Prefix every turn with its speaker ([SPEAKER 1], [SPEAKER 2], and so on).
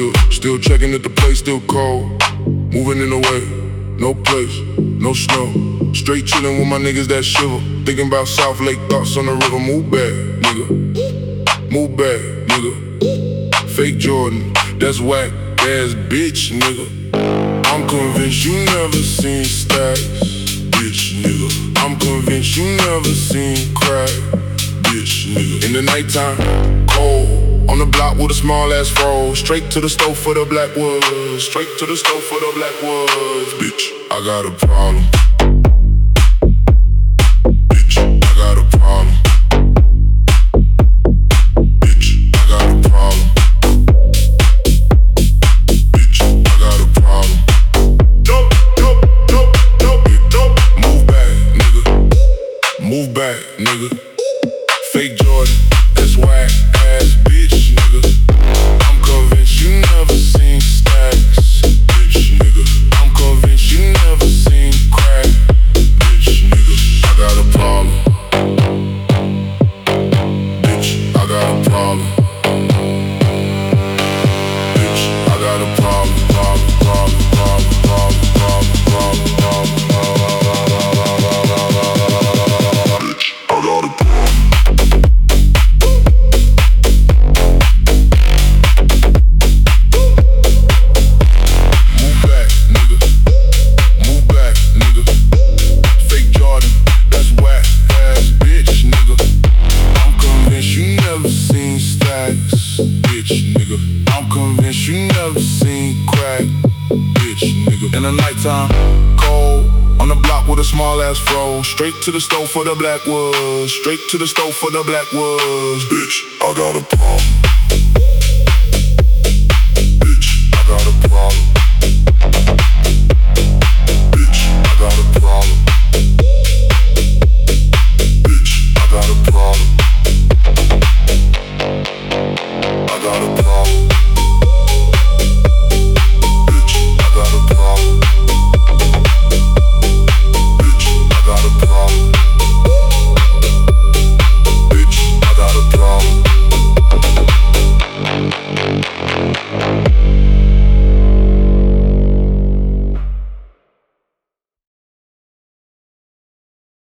[SPEAKER 1] Look, still checking that the place still cold. Moving in the way, no place, no snow. Straight chillin' with my niggas that shiver. Thinking about South Lake, thoughts on the river. Move back, nigga. Move back, nigga. Fake Jordan, that's whack ass bitch, nigga. I'm convinced you never seen stacks, bitch, nigga. I'm convinced you never seen crack, bitch, nigga. In the nighttime, cold. On the block with a small ass fro. Straight to the stove for the black woods. Straight to the stove for the black woods. Bitch, I got a problem. Bitch, I got a problem. Bitch, I got a problem. Bitch, I got a problem. Dope, dope, dope, dope, dope. Move back, nigga. Move back, nigga. Fake Jordan, that's whack ass bitch, nigga. I'm convinced you never seen stacks, bitch, nigga. I'm convinced you never seen crack, bitch, nigga. I got a problem. Bitch, I got a problem. Bitch, I got a problem, problem, problem, problem, problem, problem, problem, problem, bitch, I got a problem. In the nighttime, cold. On the block with a small ass fro. Straight to the stove for the black woods. Straight to the stove for the black woods. Bitch, I got a problem.